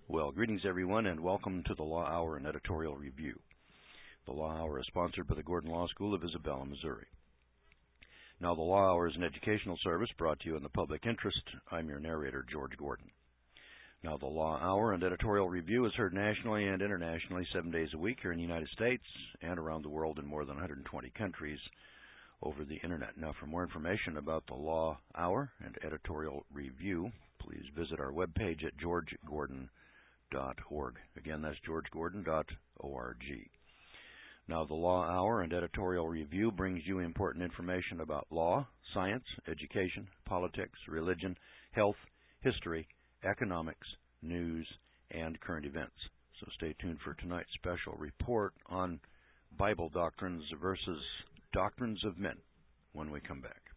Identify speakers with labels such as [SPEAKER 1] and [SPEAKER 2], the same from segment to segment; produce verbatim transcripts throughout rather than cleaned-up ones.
[SPEAKER 1] Well, greetings everyone, and welcome to the Law Hour and Editorial Review. The Law Hour is sponsored by the Gordon Law School of Isabella, Missouri. Now, the Law Hour is an educational service brought to you in the public interest. I'm your narrator, George Gordon. Now, the Law Hour and Editorial Review is heard nationally and internationally seven days a week here in the United States and around the world in more than one hundred twenty countries over the Internet. Now, for more information about the Law Hour and Editorial Review, please visit our webpage at george gordon dot org. Again, that's george gordon dot org. Now, the Law Hour and Editorial Review brings you important information about law, science, education, politics, religion, health, history, economics, news, and current events. So stay tuned for tonight's special report on Bible doctrines versus doctrines of men when we come back.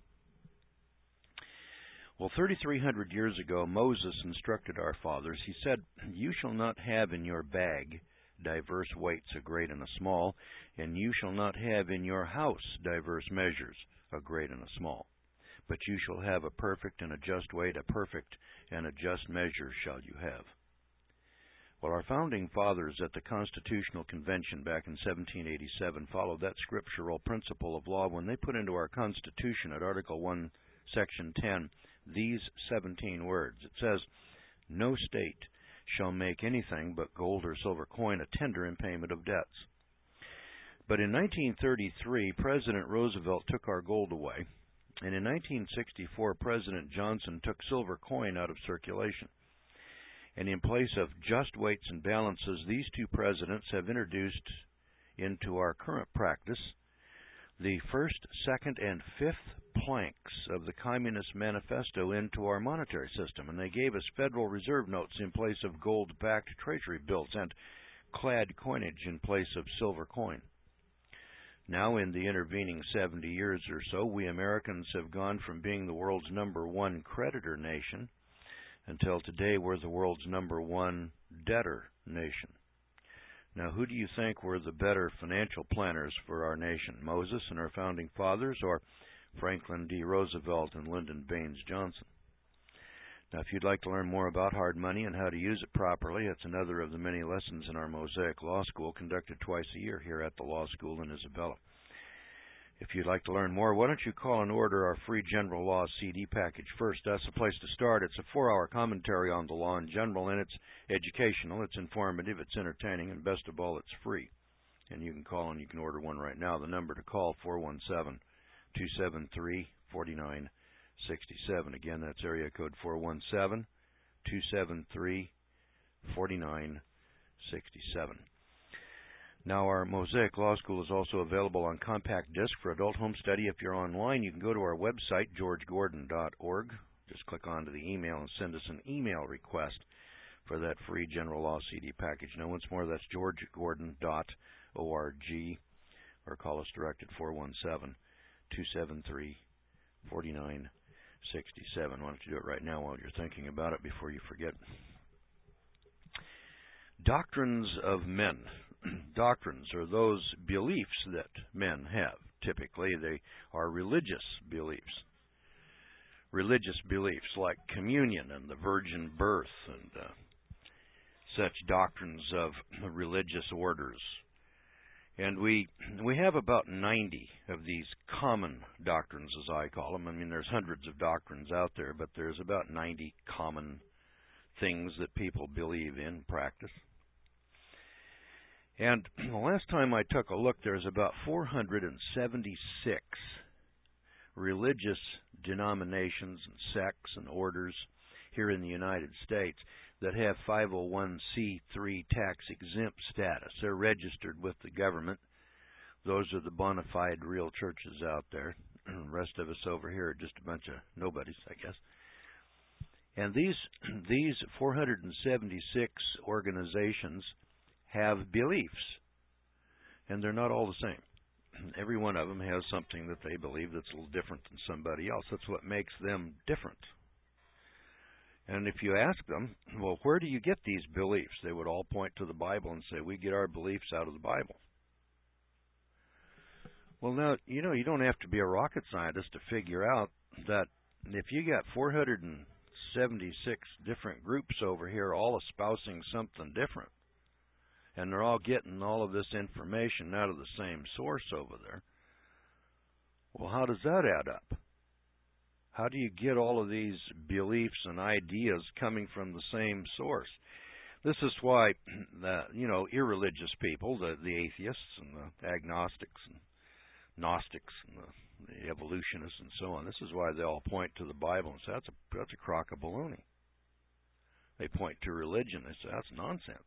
[SPEAKER 1] Well, thirty-three hundred years ago, Moses instructed our fathers. He said, "You shall not have in your bag diverse weights, a great and a small, and you shall not have in your house diverse measures, a great and a small. But you shall have a perfect and a just weight, a perfect and a just measure shall you have." Well, our founding fathers at the Constitutional Convention back in seventeen eighty-seven followed that scriptural principle of law when they put into our Constitution at Article one, Section ten, these seventeen words. It says, "No state shall make anything but gold or silver coin a tender in payment of debts." But in nineteen thirty-three, President Roosevelt took our gold away, and in nineteen sixty-four, President Johnson took silver coin out of circulation. And in place of just weights and balances, these two presidents have introduced into our current practice the first, second, and fifth planks of the Communist Manifesto into our monetary system. And they gave us Federal Reserve notes in place of gold-backed Treasury bills and clad coinage in place of silver coin. Now, in the intervening seventy years or so, we Americans have gone from being the world's number one creditor nation until today we're the world's number one debtor nation. Now, who do you think were the better financial planners for our nation, Moses and our founding fathers, or Franklin D. Roosevelt and Lyndon Baines Johnson? Now, if you'd like to learn more about hard money and how to use it properly, it's another of the many lessons in our Mosaic Law School conducted twice a year here at the Law School in Isabella. If you'd like to learn more, why don't you call and order our free General Law C D package first? That's the place to start. It's a four-hour commentary on the law in general, and it's educational, it's informative, it's entertaining, and best of all, it's free. And you can call and you can order one right now. The number to call, four one seven, two seven three, four nine six seven. Again, that's area code four one seven, two seven three, four nine six seven. Now, our Mosaic Law School is also available on compact disc for adult home study. If you're online, you can go to our website, george gordon dot org. Just click onto the email and send us an email request for that free General Law C D package. Now, once more, that's george gordon dot org, or call us direct at four one seven, two seven three, four nine six seven. Why don't you do it right now while you're thinking about it before you forget? Doctrines of men. Doctrines are those beliefs that men have. Typically, they are religious beliefs. Religious beliefs like communion and the virgin birth and uh, such doctrines of religious orders. And we we have about ninety of these common doctrines, as I call them. I mean, there's hundreds of doctrines out there, but there's about ninety common things that people believe in, practice. And the last time I took a look, there's about four hundred seventy-six religious denominations and sects and orders here in the United States that have five oh one c three tax-exempt status. They're registered with the government. Those are the bona fide real churches out there. The rest of us over here are just a bunch of nobodies, I guess. And these these four hundred seventy-six organizations have beliefs, and they're not all the same. Every one of them has something that they believe that's a little different than somebody else. That's what makes them different. And if you ask them, well, where do you get these beliefs? They would all point to the Bible and say, we get our beliefs out of the Bible. Well, now, you know, you don't have to be a rocket scientist to figure out that if you got four hundred seventy-six different groups over here all espousing something different. And they're all getting all of this information out of the same source over there. Well, how does that add up? How do you get all of these beliefs and ideas coming from the same source? This is why, the, you know, irreligious people, the, the atheists and the agnostics and Gnostics and the, the evolutionists and so on, this is why they all point to the Bible and say, that's a, that's a crock of baloney. They point to religion and say, that's nonsense.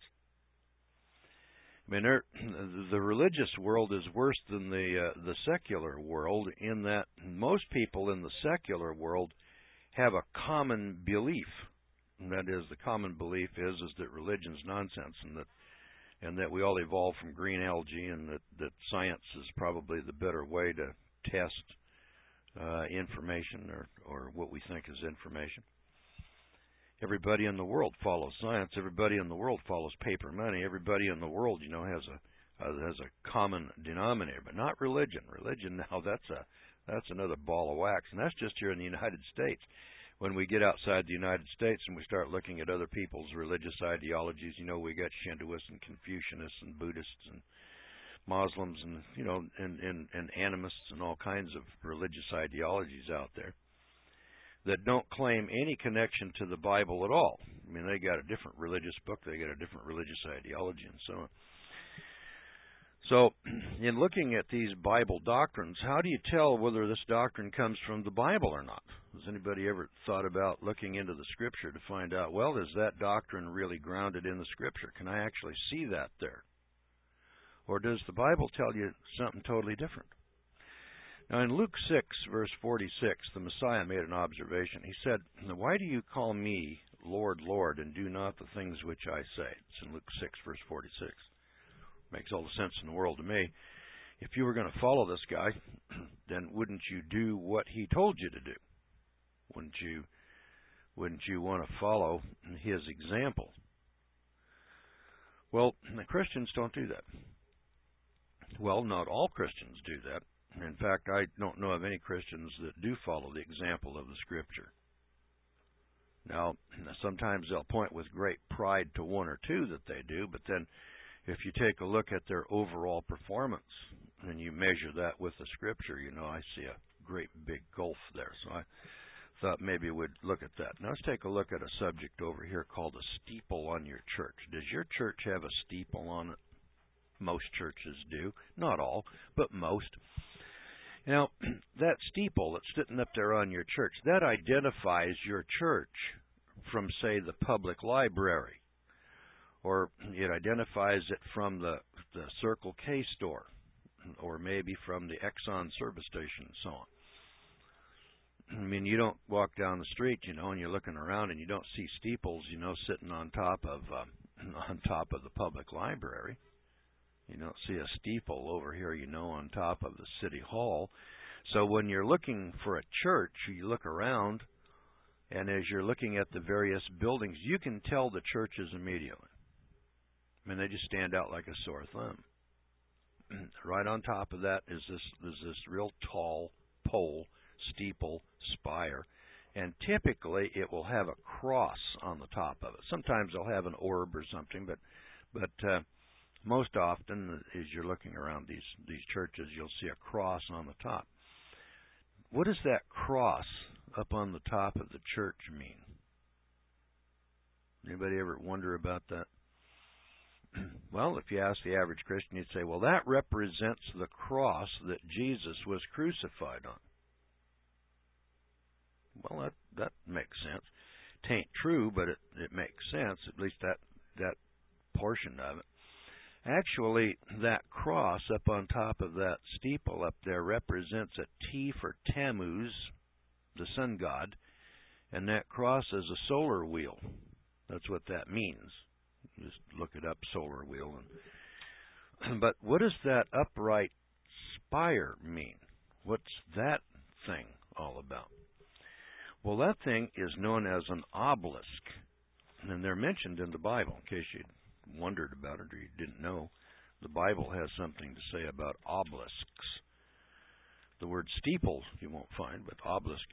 [SPEAKER 1] I mean, the religious world is worse than the uh, the secular world in that most people in the secular world have a common belief. And that is, the common belief is is that religion's nonsense, and that and that we all evolved from green algae, and that, that science is probably the better way to test uh, information or, or what we think is information. Everybody in the world follows science. Everybody in the world follows paper money. Everybody in the world, you know, has a uh, has a common denominator, but not religion. Religion, now that's a that's another ball of wax, and that's just here in the United States. When we get outside the United States and we start looking at other people's religious ideologies, you know, we got Shintoists and Confucianists and Buddhists and Muslims and, you know, and, and, and animists and all kinds of religious ideologies out there that don't claim any connection to the Bible at all. I mean, they got a different religious book, they got a different religious ideology, and so on. So, in looking at these Bible doctrines, how do you tell whether this doctrine comes from the Bible or not? Has anybody ever thought about looking into the Scripture to find out, well, is that doctrine really grounded in the Scripture? Can I actually see that there? Or does the Bible tell you something totally different? Now, in Luke six, verse forty-six, the Messiah made an observation. He said, "Why do you call me Lord, Lord, and do not the things which I say?" It's in Luke six, verse forty-six. Makes all the sense in the world to me. If you were going to follow this guy, then wouldn't you do what he told you to do? Wouldn't you, wouldn't you want to follow his example? Well, the Christians don't do that. Well, not all Christians do that. In fact, I don't know of any Christians that do follow the example of the Scripture. Now, sometimes they'll point with great pride to one or two that they do, but then if you take a look at their overall performance and you measure that with the Scripture, you know, I see a great big gulf there. So I thought maybe we'd look at that. Now let's take a look at a subject over here called a steeple on your church. Does your church have a steeple on it? Most churches do. Not all, but most. Now, that steeple that's sitting up there on your church, that identifies your church from, say, the public library. Or it identifies it from the, the Circle K store, or maybe from the Exxon service station and so on. I mean, you don't walk down the street, you know, and you're looking around and you don't see steeples, you know, sitting on top of uh, on top of the public library. You don't see a steeple over here, you know, on top of the city hall. So when you're looking for a church, you look around, and as you're looking at the various buildings, you can tell the churches immediately. I mean, they just stand out like a sore thumb. Right on top of that is this is this real tall pole, steeple, spire, and typically it will have a cross on the top of it. Sometimes they'll have an orb or something, but but uh, most often, as you're looking around these these churches, you'll see a cross on the top. What does that cross up on the top of the church mean? Anybody ever wonder about that? Well, if you ask the average Christian, you'd say, well, that represents the cross that Jesus was crucified on. Well, that that makes sense. It ain't true, but it, it makes sense, at least that that portion of it. Actually, that cross up on top of that steeple up there represents a T for Tammuz, the sun god, and that cross is a solar wheel. That's what that means. Just look it up, solar wheel. And, but what does that upright spire mean? What's that thing all about? Well, that thing is known as an obelisk, and they're mentioned in the Bible, in case you wondered about it or you didn't know. The Bible has something to say about obelisks. The word steeple you won't find, but obelisk you will.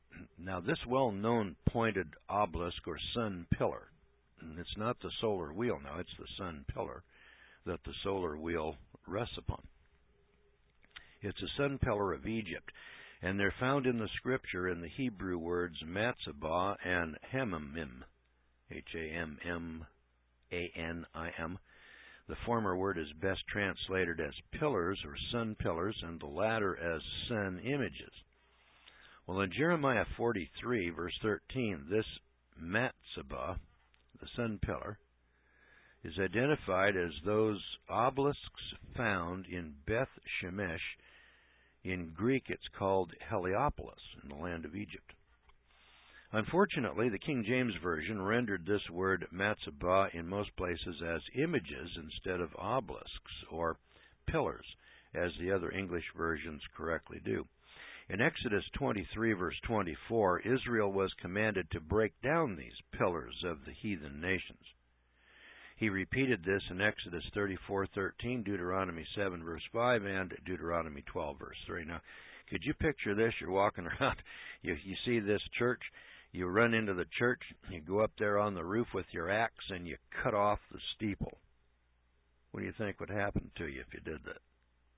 [SPEAKER 1] Now, this well-known pointed obelisk or sun pillar, and it's not the solar wheel now, it's the sun pillar that the solar wheel rests upon. It's a sun pillar of Egypt, and they're found in the Scripture in the Hebrew words Matzabah and Hamamim, H A M M A N I M. The former word is best translated as pillars or sun pillars, and the latter as sun images. Well, in Jeremiah forty-three, verse thirteen, this Matzabah, the sun pillar, is identified as those obelisks found in Beth Shemesh. In Greek, it's called Heliopolis, in the land of Egypt. Unfortunately, the King James Version rendered this word Matzabah in most places as images instead of obelisks or pillars, as the other English versions correctly do. In Exodus twenty-three, verse twenty-four, Israel was commanded to break down these pillars of the heathen nations. He repeated this in Exodus thirty-four thirteen, Deuteronomy seven, verse five, and Deuteronomy twelve, verse three. Now, could you picture this? You're walking around, you, you see this church, you run into the church, you go up there on the roof with your axe, and you cut off the steeple. What do you think would happen to you if you did that?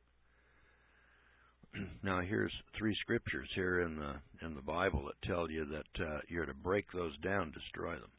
[SPEAKER 1] Now, here's three scriptures here in the in the Bible that tell you that uh, you're to break those down, destroy them.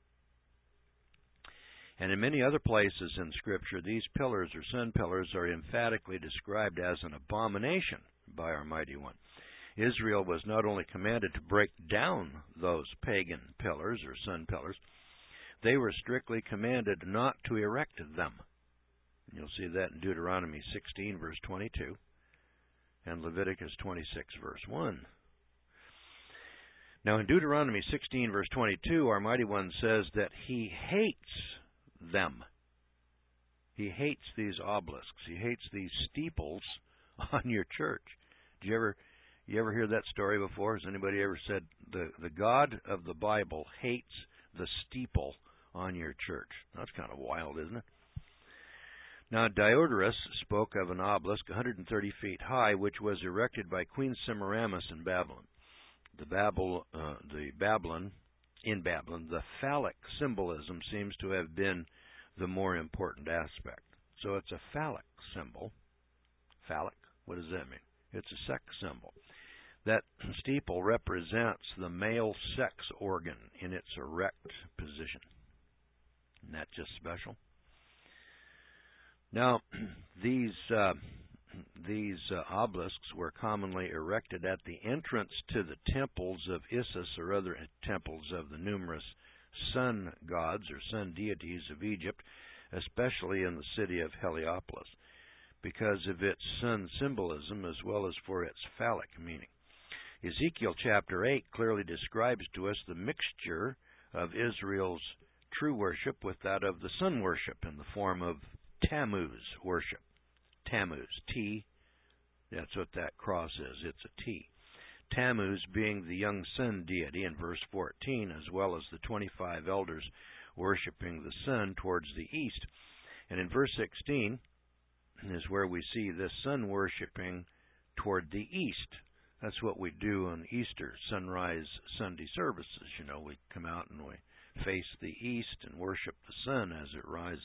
[SPEAKER 1] And in many other places in Scripture, these pillars or sun pillars are emphatically described as an abomination by our Mighty One. Israel was not only commanded to break down those pagan pillars or sun pillars, they were strictly commanded not to erect them. You'll see that in Deuteronomy sixteen, verse twenty-two. And Leviticus twenty-six, verse one. Now in Deuteronomy sixteen, verse twenty-two, our Mighty One says that He hates them. He hates these obelisks. He hates these steeples on your church. Did you ever, you ever hear that story before? Has anybody ever said the, the God of the Bible hates the steeple on your church? That's kind of wild, isn't it? Now, Diodorus spoke of an obelisk one hundred thirty feet high, which was erected by Queen Semiramis in Babylon. The Babel, uh, the Babylon, in Babylon, the phallic symbolism seems to have been the more important aspect. So it's a phallic symbol. Phallic, what does that mean? It's a sex symbol. That steeple represents the male sex organ in its erect position. Isn't that just special? Now, these uh, these uh, obelisks were commonly erected at the entrance to the temples of Isis or other temples of the numerous sun gods or sun deities of Egypt, especially in the city of Heliopolis, because of its sun symbolism as well as for its phallic meaning. Ezekiel chapter eight clearly describes to us the mixture of Israel's true worship with that of the sun worship in the form of Tammuz worship. Tammuz, T, that's what that cross is, it's a T. Tammuz being the young sun deity in verse fourteen, as well as the twenty-five elders worshiping the sun towards the east. And in verse sixteen is where we see this sun worshiping toward the east. That's what we do on Easter, sunrise Sunday services. You know, we come out and we face the east and worship the sun as it rises.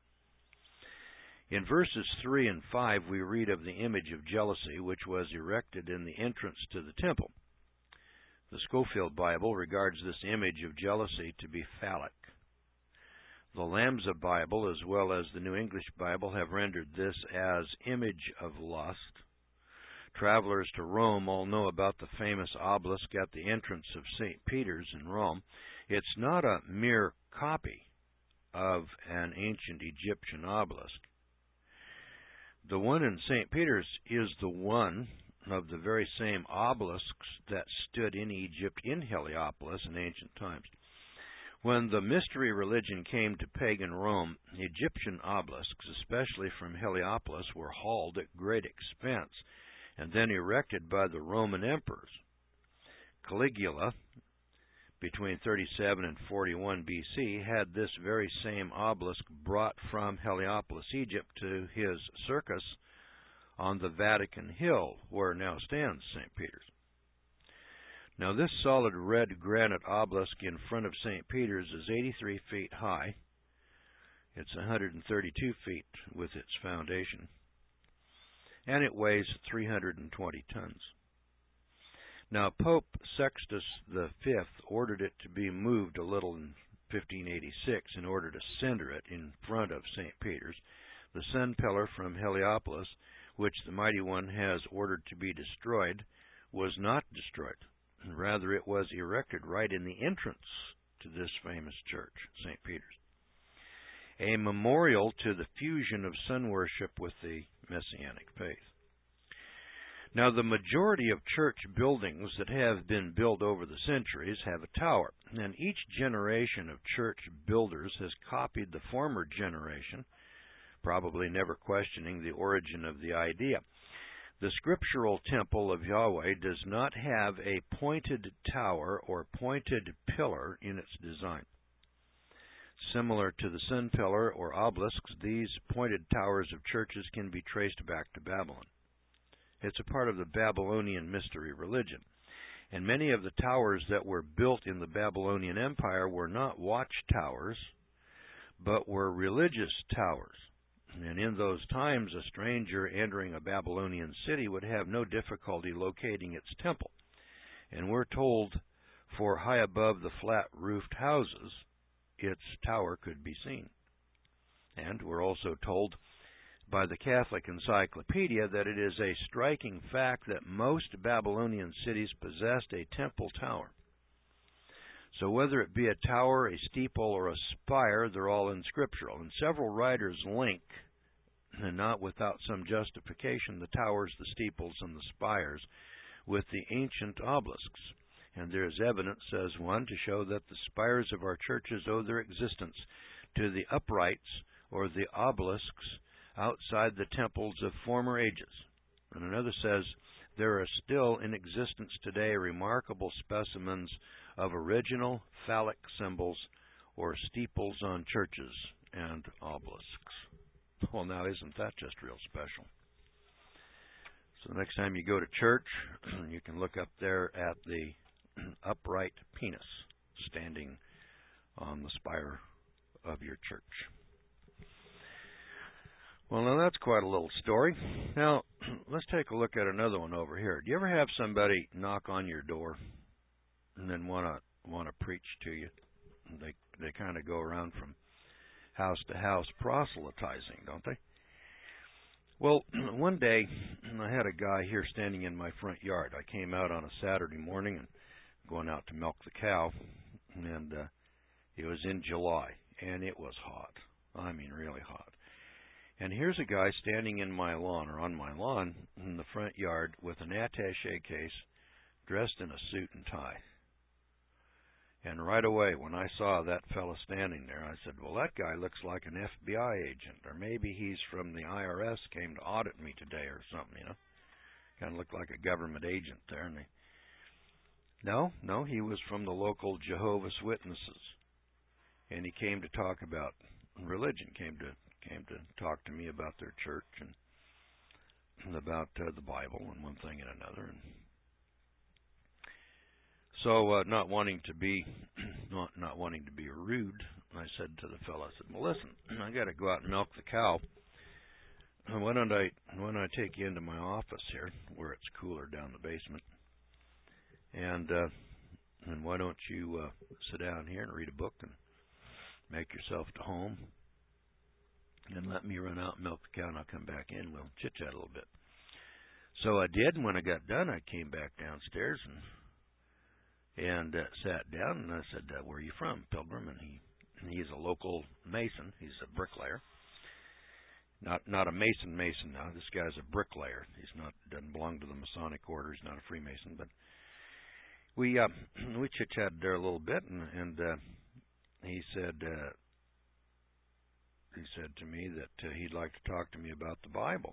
[SPEAKER 1] In verses three and five, we read of the image of jealousy, which was erected in the entrance to the temple. The Scofield Bible regards this image of jealousy to be phallic. The Lambza Bible, as well as the New English Bible, have rendered this as image of lust. Travelers to Rome all know about the famous obelisk at the entrance of Saint Peter's in Rome. It's not a mere copy of an ancient Egyptian obelisk. The one in Saint Peter's is the one of the very same obelisks that stood in Egypt in Heliopolis in ancient times. When the mystery religion came to pagan Rome, Egyptian obelisks, especially from Heliopolis, were hauled at great expense and then erected by the Roman emperors. Caligula, between thirty-seven and forty-one B C, had this very same obelisk brought from Heliopolis, Egypt, to his circus on the Vatican Hill, where now stands Saint Peter's. Now, this solid red granite obelisk in front of Saint Peter's is eighty-three feet high. It's one hundred thirty-two feet with its foundation, and it weighs three hundred twenty tons. Now, Pope Sextus the Fifth ordered it to be moved a little in fifteen eighty-six in order to center it in front of Saint Peter's. The sun pillar from Heliopolis, which the Mighty One has ordered to be destroyed, was not destroyed. Rather, it was erected right in the entrance to this famous church, Saint Peter's, a memorial to the fusion of sun worship with the Messianic faith. Now, the majority of church buildings that have been built over the centuries have a tower, and each generation of church builders has copied the former generation, probably never questioning the origin of the idea. The scriptural temple of Yahweh does not have a pointed tower or pointed pillar in its design. Similar to the sun pillar or obelisks, these pointed towers of churches can be traced back to Babylon. It's a part of the Babylonian mystery religion. And many of the towers that were built in the Babylonian Empire were not watchtowers, but were religious towers. And in those times, a stranger entering a Babylonian city would have no difficulty locating its temple. And we're told, for high above the flat-roofed houses, its tower could be seen. And we're also told by the Catholic Encyclopedia that it is a striking fact that most Babylonian cities possessed a temple tower. So whether it be a tower, a steeple, or a spire, they're all unscriptural. And several writers link, and not without some justification, the towers, the steeples, and the spires with the ancient obelisks. And there is evidence, says one, to show that the spires of our churches owe their existence to the uprights or the obelisks outside the temples of former ages. And another says, there are still in existence today remarkable specimens of original phallic symbols or steeples on churches and obelisks. Well, now, isn't that just real special? So next time you go to church, you can look up there at the upright penis standing on the spire of your church. Well, now that's quite a little story. Now, let's take a look at another one over here. Do you ever have somebody knock on your door and then want to want to preach to you? They they kind of go around from house to house proselytizing, don't they? Well, one day I had a guy here standing in my front yard. I came out on a Saturday morning and going out to milk the cow, and uh, it was in July, and it was hot. I mean, really hot. And here's a guy standing in my lawn, or on my lawn, in the front yard with an attaché case, dressed in a suit and tie. And right away, when I saw that fellow standing there, I said, well, that guy looks like an F B I agent, or maybe he's from the I R S, came to audit me today or something, you know. Kind of looked like a government agent there. And they, no, no, he was from the local Jehovah's Witnesses. And he came to talk about religion, came to came to talk to me about their church and, and about uh, the Bible and one thing and another. And so, uh, not wanting to be not not wanting to be rude, I said to the fellow, I said, "Well, listen, I got to go out and milk the cow. Why don't I why don't I take you into my office here, where it's cooler down the basement, and uh, and why don't you uh, sit down here and read a book and make yourself to home, and let me run out and milk the cow, and I'll come back in. We'll chit chat a little bit." So I did, and when I got done, I came back downstairs and. And uh, sat down, and I said, uh, where are you from, Pilgrim? And he he's a local mason. He's a bricklayer. Not not a mason mason now. This guy's a bricklayer. He's not doesn't belong to the Masonic order. He's not a Freemason. But we uh, we chit-chatted there a little bit, and, and uh, he said uh, he said to me that uh, he'd like to talk to me about the Bible.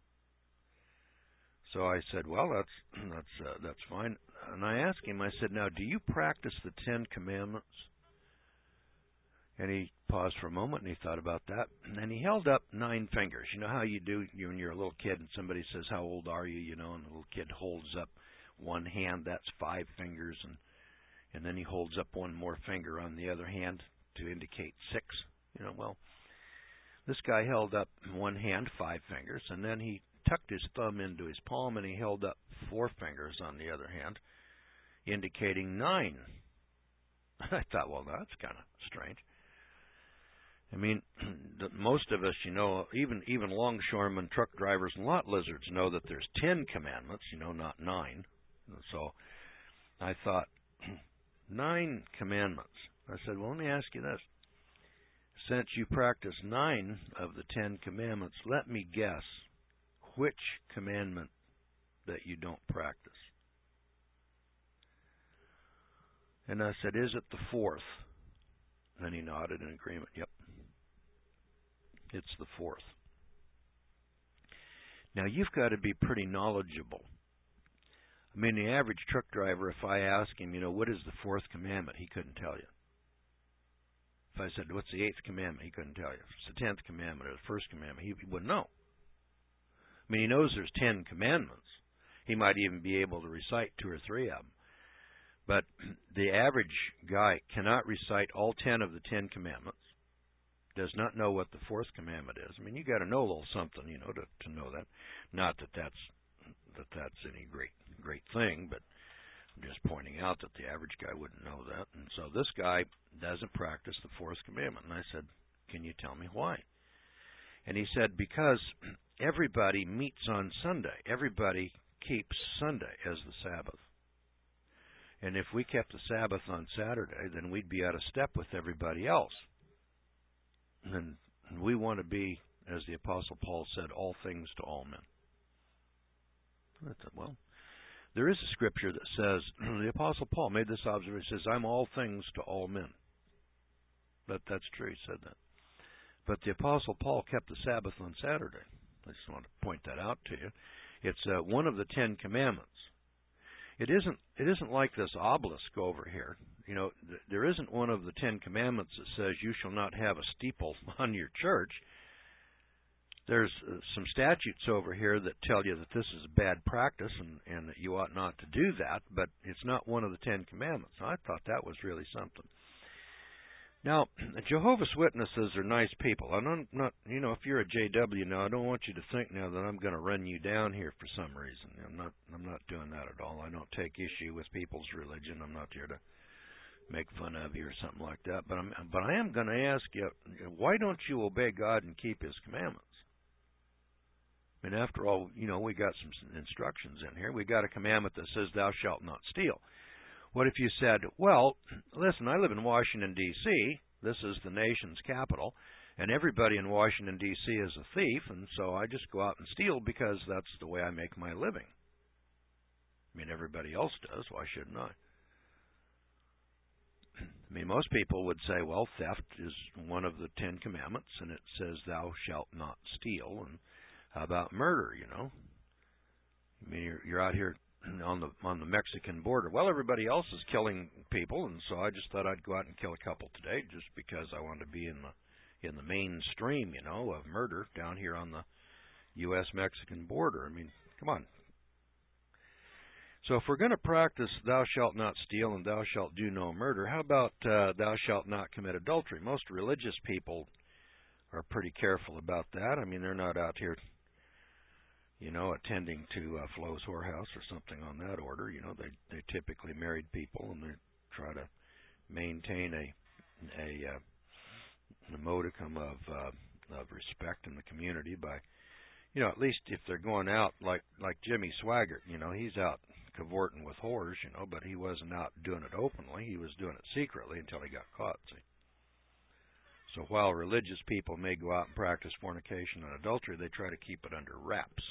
[SPEAKER 1] So I said, well, that's that's uh, that's fine. And I asked him, I said, now, do you practice the Ten Commandments? And he paused for a moment, and he thought about that. And then he held up nine fingers. You know how you do you when you're a little kid and somebody says, how old are you, you know, and the little kid holds up one hand, that's five fingers, and and then he holds up one more finger on the other hand to indicate six. You know, well, this guy held up one hand, five fingers, and then he tucked his thumb into his palm and he held up four fingers on the other hand, indicating nine. I thought, well, that's kind of strange. I mean, most of us, you know, even even longshoremen, truck drivers, and lot lizards know that there's ten commandments, you know, not nine. And so I thought, nine commandments. I said, well, let me ask you this. Since you practice nine of the ten commandments, let me guess which commandment that you don't practice. And I said, is it the fourth? And he nodded in agreement. Yep. It's the fourth. Now, you've got to be pretty knowledgeable. I mean, the average truck driver, if I ask him, you know, what is the fourth commandment, he couldn't tell you. If I said, what's the eighth commandment, he couldn't tell you. If it's the tenth commandment or the first commandment, he wouldn't know. I mean, he knows there's ten commandments. He might even be able to recite two or three of them. But the average guy cannot recite all ten of the ten commandments, does not know what the fourth commandment is. I mean, you got to know a little something, you know, to, to know that. Not that that's that that's any great great thing, but I'm just pointing out that the average guy wouldn't know that. And so this guy doesn't practice the fourth commandment. And I said, can you tell me why? And he said, because everybody meets on Sunday. Everybody keeps Sunday as the Sabbath. And if we kept the Sabbath on Saturday, then we'd be out of step with everybody else. And we want to be, as the Apostle Paul said, all things to all men. I thought, well, there is a scripture that says, the Apostle Paul made this observation, he says, I'm all things to all men. But that's true, he said that. But the Apostle Paul kept the Sabbath on Saturday. I just want to point that out to you. It's uh, one of the Ten Commandments. It isn't it isn't like this obelisk over here. You know, th- there isn't one of the Ten Commandments that says you shall not have a steeple on your church. There's uh, some statutes over here that tell you that this is a bad practice and, and that you ought not to do that, but it's not one of the Ten Commandments. I thought that was really something. Now, Jehovah's Witnesses are nice people. I'm not, you know, if you're a J W now, I don't want you to think now that I'm going to run you down here for some reason. I'm not, I'm not doing that at all. I don't take issue with people's religion. I'm not here to make fun of you or something like that. But I'm, but I am going to ask you, why don't you obey God and keep His commandments? I mean, after all, you know, we got some instructions in here. We got a commandment that says, "Thou shalt not steal." What if you said, well, listen, I live in Washington, D C This is the nation's capital, and everybody in Washington, D C is a thief, and so I just go out and steal because that's the way I make my living. I mean, everybody else does. Why shouldn't I? I mean, most people would say, well, theft is one of the Ten Commandments, and it says, "Thou shalt not steal." And how about murder, you know? I mean, you're, you're out here on the on the Mexican border. Well, everybody else is killing people, and so I just thought I'd go out and kill a couple today, just because I wanted to be in the in the mainstream, you know, of murder down here on the U S Mexican border. I mean, come on. So if we're going to practice "Thou shalt not steal" and "Thou shalt do no murder," how about uh, "Thou shalt not commit adultery"? Most religious people are pretty careful about that. I mean, they're not out here, you know, attending to uh, Flo's whorehouse or something on that order. You know, they they typically married people, and they try to maintain a a, uh, a modicum of uh, of respect in the community by, you know, at least if they're going out like like Jimmy Swaggart. You know, he's out cavorting with whores, you know, but he wasn't out doing it openly. He was doing it secretly until he got caught. See. So while religious people may go out and practice fornication and adultery, they try to keep it under wraps.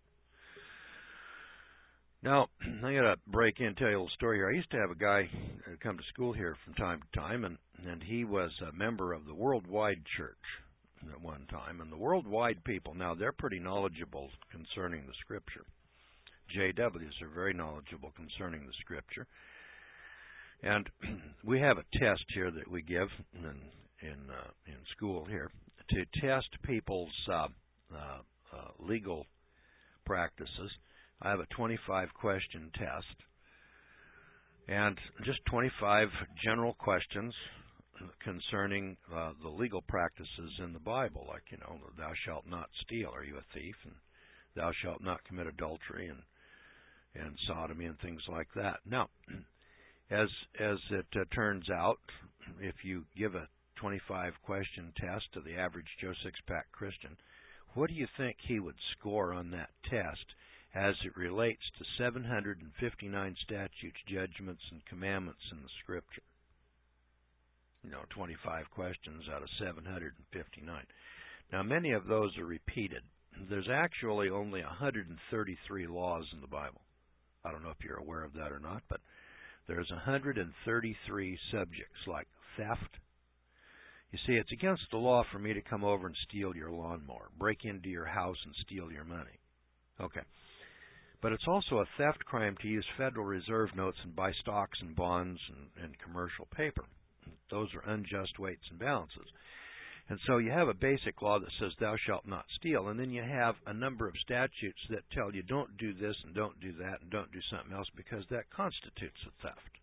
[SPEAKER 1] Now, I got to break in and tell you a little story here. I used to have a guy come to school here from time to time, and, and he was a member of the Worldwide Church at one time. And the Worldwide people, now, they're pretty knowledgeable concerning the Scripture. J Ws are very knowledgeable concerning the Scripture. And we have a test here that we give in in, uh, in school here to test people's uh, uh, uh, legal practices. I have a twenty-five question test, and just twenty-five general questions concerning uh, the legal practices in the Bible, like, you know, thou shalt not steal, are you a thief? And thou shalt not commit adultery, and and sodomy and things like that. Now, as as it uh, turns out, if you give a twenty-five question test to the average Joe Sixpack Christian, what do you think he would score on that test as it relates to seven hundred fifty-nine statutes, judgments, and commandments in the Scripture? You know, twenty-five questions out of seven hundred fifty-nine. Now, many of those are repeated. There's actually only one hundred thirty-three laws in the Bible. I don't know if you're aware of that or not, but there's one hundred thirty-three subjects like theft. You see, it's against the law for me to come over and steal your lawnmower, break into your house and steal your money. Okay. But it's also a theft crime to use Federal Reserve notes and buy stocks and bonds and, and commercial paper. Those are unjust weights and balances. And so you have a basic law that says thou shalt not steal, and then you have a number of statutes that tell you don't do this and don't do that and don't do something else because that constitutes a theft.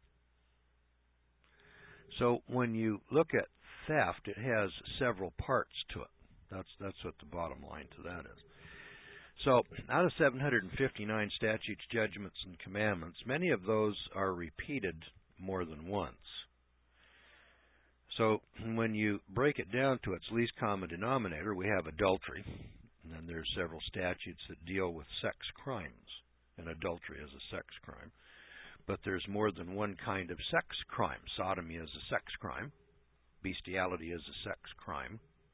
[SPEAKER 1] So when you look at theft, it has several parts to it. That's that's what the bottom line to that is. So out of seven hundred fifty-nine statutes, judgments, and commandments, many of those are repeated more than once. So when you break it down to its least common denominator, we have adultery, and then there's several statutes that deal with sex crimes, and adultery is a sex crime. But there's more than one kind of sex crime. Sodomy is a sex crime. Bestiality is a sex crime.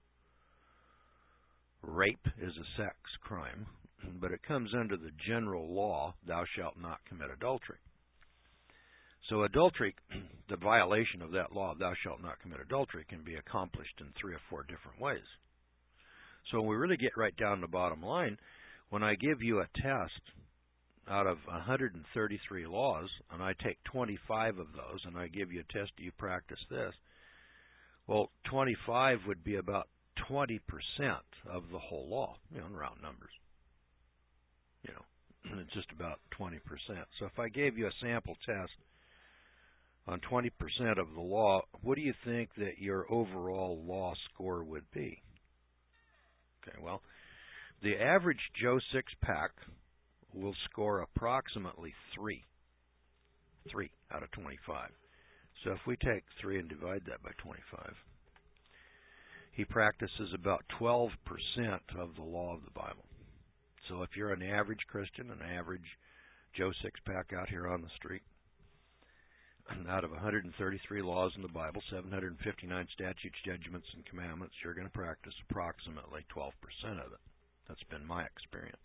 [SPEAKER 1] Rape is a sex crime, but it comes under the general law, thou shalt not commit adultery. So adultery, the violation of that law, thou shalt not commit adultery, can be accomplished in three or four different ways. So when we really get right down to the bottom line, when I give you a test out of one hundred thirty-three laws, and I take twenty-five of those, and I give you a test, do you practice this? Well, twenty-five would be about twenty percent of the whole law, you know, in round numbers. You know, it's just about twenty percent. So if I gave you a sample test on twenty percent of the law, what do you think that your overall law score would be? Okay, well, the average Joe Sixpack will score approximately three. three out of twenty-five. So if we take three and divide that by twenty-five, he practices about twelve percent of the law of the Bible. So if you're an average Christian, an average Joe Sixpack out here on the street, out of one hundred thirty-three laws in the Bible, seven hundred fifty-nine statutes, judgments, and commandments, you're going to practice approximately twelve percent of it. That's been my experience.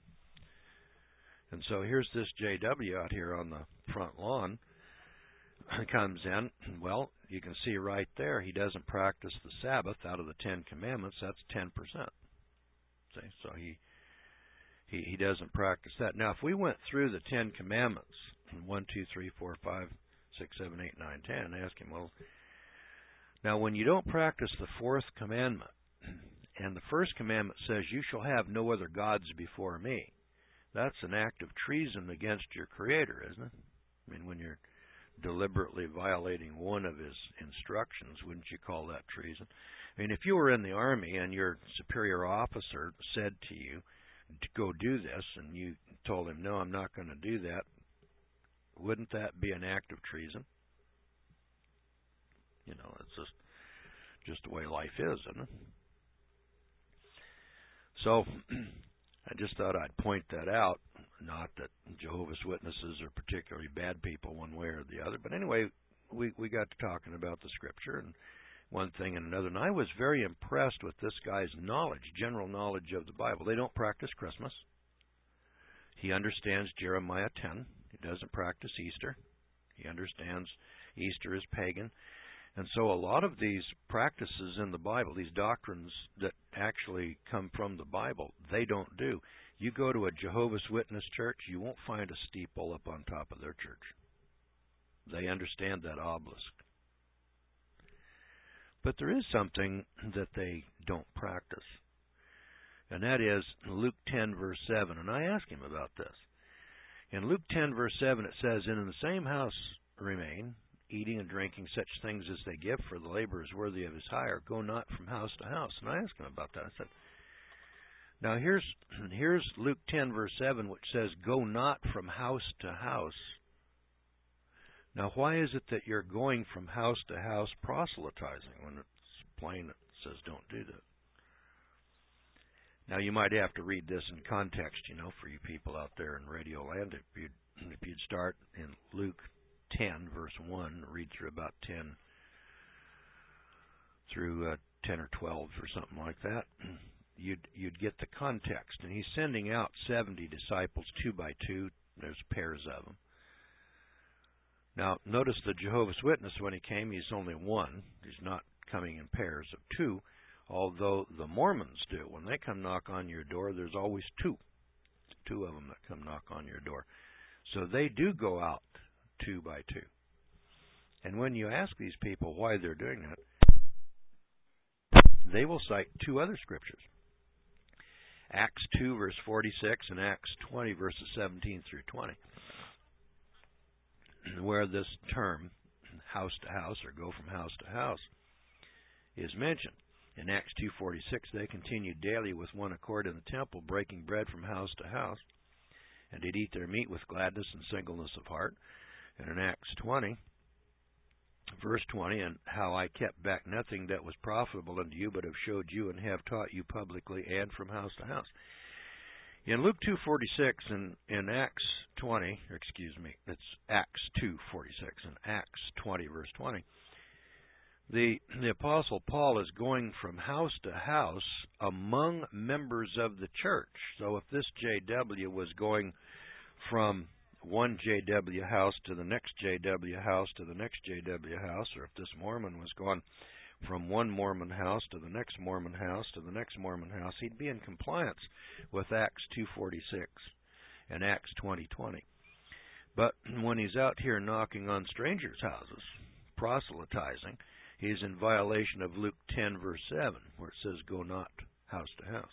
[SPEAKER 1] And so here's this J W out here on the front lawn. Comes in, well, you can see right there, he doesn't practice the Sabbath out of the Ten Commandments. That's ten percent. See, so he, he he doesn't practice that. Now, if we went through the Ten Commandments, one, two, three, four, five, six, seven, eight, nine, ten, ask him, well, now when you don't practice the fourth commandment, and the first commandment says, you shall have no other gods before me, that's an act of treason against your Creator, isn't it? I mean, when you're deliberately violating one of his instructions, wouldn't you call that treason? I mean, if you were in the Army and your superior officer said to you, to go do this, and you told him, no, I'm not going to do that, wouldn't that be an act of treason? You know, it's just, just the way life is, isn't it? So, I just thought I'd point that out. Not that Jehovah's Witnesses are particularly bad people one way or the other. But anyway, we, we got to talking about the Scripture and one thing and another. And I was very impressed with this guy's knowledge, general knowledge of the Bible. They don't practice Christmas. He understands Jeremiah ten. He doesn't practice Easter. He understands Easter is pagan. And so a lot of these practices in the Bible, these doctrines that actually come from the Bible, they don't do. You go to a Jehovah's Witness church, you won't find a steeple up on top of their church. They understand that obelisk. But there is something that they don't practice. And that is Luke ten, verse seven. And I asked him about this. In Luke ten, verse seven, it says, And in the same house remain, eating and drinking such things as they give, for the labor is worthy of his hire. Go not from house to house. And I asked him about that. I said, now here's here's Luke ten, verse seven, which says, Go not from house to house. Now, why is it that you're going from house to house proselytizing when it's plain it says don't do that? Now, you might have to read this in context, you know, for you people out there in Radio Land. If you'd, if you'd start in Luke ten, verse one, read through about ten through uh, ten or twelve or something like that, you'd you'd get the context. And he's sending out seventy disciples, two by two. There's pairs of them. Now, notice the Jehovah's Witness, when he came, he's only one. He's not coming in pairs of two, although the Mormons do. When they come knock on your door, there's always two. Two of them that come knock on your door. So they do go out two by two. And when you ask these people why they're doing that, they will cite two other scriptures. Acts two, verse forty-six, and Acts twenty, verses seventeen through twenty. Where this term, house to house, or go from house to house, is mentioned. In Acts two forty-six, they continued daily with one accord in the temple, breaking bread from house to house, and did eat their meat with gladness and singleness of heart. And in Acts twenty, verse twenty, and how I kept back nothing that was profitable unto you, but have showed you and have taught you publicly and from house to house. In Luke two forty-six and in Acts twenty, excuse me, it's Acts two forty-six and Acts twenty, verse twenty, the, the Apostle Paul is going from house to house among members of the church. So if this J W was going from one J W house to the next J W house to the next J W house, or if this Mormon was going from one Mormon house to the next Mormon house to the next Mormon house, he'd be in compliance with Acts two forty-six and Acts twenty twenty. But when he's out here knocking on strangers' houses, proselytizing, he's in violation of Luke ten, verse seven, where it says, Go not house to house.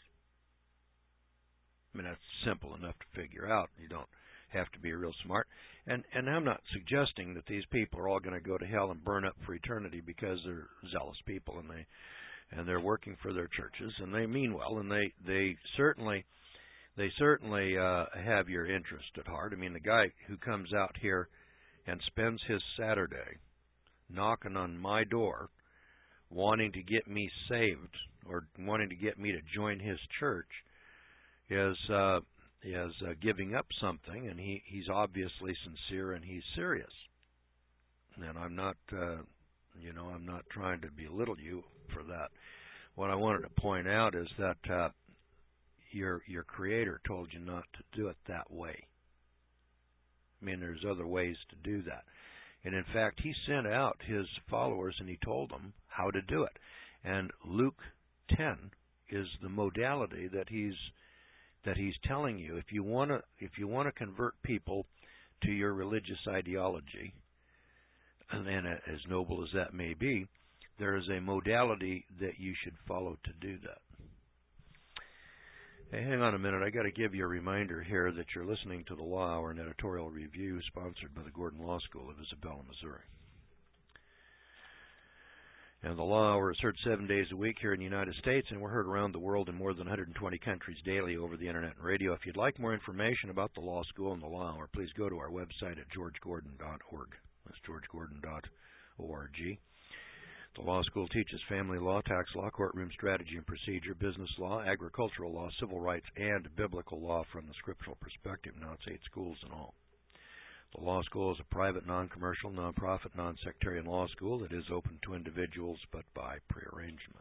[SPEAKER 1] I mean, that's simple enough to figure out. You don't have to be real smart. And and I'm not suggesting that these people are all going to go to hell and burn up for eternity because they're zealous people and they and they're working for their churches and they mean well and they they certainly they certainly uh, have your interest at heart. I mean, the guy who comes out here and spends his Saturday knocking on my door, wanting to get me saved or wanting to get me to join his church, is uh, is uh, giving up something, and he, he's obviously sincere and he's serious. And I'm not, uh, you know, I'm not trying to belittle you for that. What I wanted to point out is that uh, your your Creator told you not to do it that way. I mean, there's other ways to do that. And in fact, he sent out his followers and he told them how to do it. And Luke ten is the modality that he's that he's telling you. If you want to if you want to convert people to your religious ideology, and as noble as that may be, there is a modality that you should follow to do that. Hey, hang on a minute. I got to give you a reminder here that you're listening to the Law Hour, an editorial review sponsored by the Gordon Law School of Isabella, Missouri. And the Law Hour is heard seven days a week here in the United States, and we're heard around the world in more than one hundred twenty countries daily over the Internet and radio. If you'd like more information about the Law School and the Law Hour, please go to our website at george gordon dot org. That's george gordon dot org. The Law School teaches family law, tax law, courtroom strategy and procedure, business law, agricultural law, civil rights, and biblical law from the scriptural perspective. Now it's eight schools in all. The Law School is a private, non-commercial, non-profit, non-sectarian law school that is open to individuals but by prearrangement.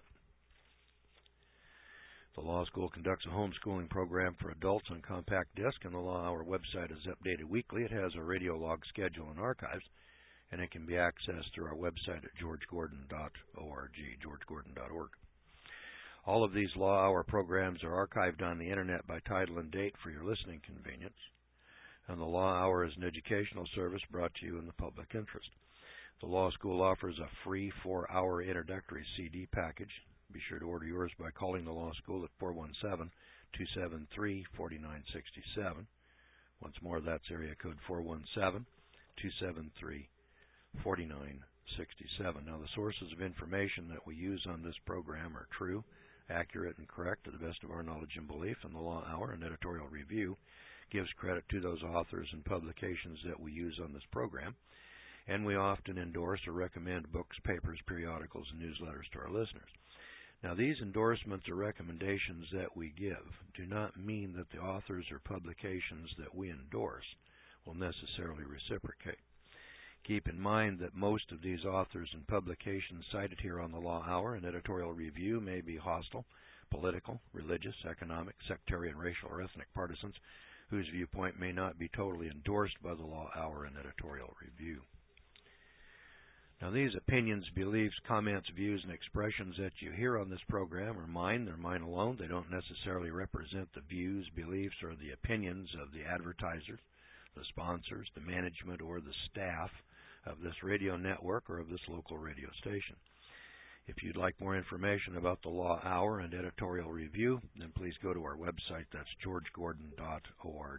[SPEAKER 1] The Law School conducts a homeschooling program for adults on compact disc, and the Law Hour website is updated weekly. It has a radio log schedule and archives, and it can be accessed through our website at george gordon dot org, george gordon dot org. All of these Law Hour programs are archived on the Internet by title and date for your listening convenience. And the Law Hour is an educational service brought to you in the public interest. The Law School offers a free four-hour introductory C D package. Be sure to order yours by calling the Law School at four one seven, two seven three, four nine six seven Once more, that's area code four one seven, two seven three, four nine six seven. Now, the sources of information that we use on this program are true, accurate, and correct to the best of our knowledge and belief, and the Law Hour and Editorial Review gives credit to those authors and publications that we use on this program, and we often endorse or recommend books, papers, periodicals, and newsletters to our listeners. Now, these endorsements or recommendations that we give do not mean that the authors or publications that we endorse will necessarily reciprocate. Keep in mind that most of these authors and publications cited here on the Law Hour and Editorial Review may be hostile, political, religious, economic, sectarian, racial, or ethnic partisans whose viewpoint may not be totally endorsed by the Law Hour and Editorial Review. Now, these opinions, beliefs, comments, views, and expressions that you hear on this program are mine. They're mine alone. They don't necessarily represent the views, beliefs, or the opinions of the advertisers, the sponsors, the management, or the staff of this radio network or of this local radio station. If you'd like more information about the Law Hour and Editorial Review, then please go to our website. That's george gordon dot org,